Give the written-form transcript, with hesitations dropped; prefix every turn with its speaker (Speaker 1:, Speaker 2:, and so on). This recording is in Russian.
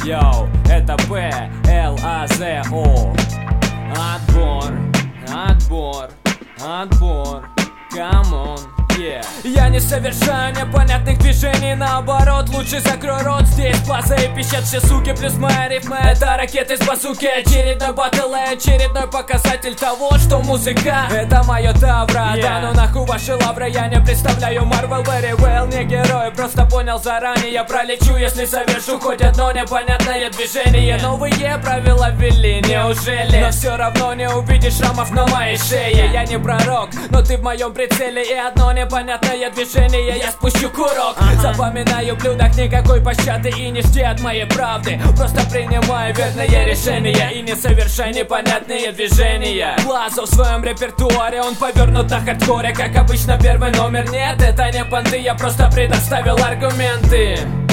Speaker 1: Йоу, это P-L-A-Z-O. Отбор, отбор, отбор. Come on. Yeah. Я не совершаю непонятных движений, наоборот, лучше закрой рот. Здесь плаза и пищат все суки, плюс моя рифма — это ракеты с базуки. Очередной батл и очередной показатель того, что музыка — это мое тавро. Да ну нахуй ваши лавры, я не представляю Marvel very well. Не герой, просто понял заранее, я пролечу, если совершу хоть одно непонятное движение. Новые правила ввели, неужели? Но все равно не увидишь шрамов на моей шее. Я не пророк, но ты в моем прицеле, и одно непонятное движение, я спущу курок. Запоминаю блюдок, никакой пощады, и не жди от моей правды. Просто принимай верные решения и не совершай непонятные движения. Плаза в своем репертуаре, он повернут на хардкоре. Как обычно, первый номер, нет, это не понты, я просто предоставил аргументы.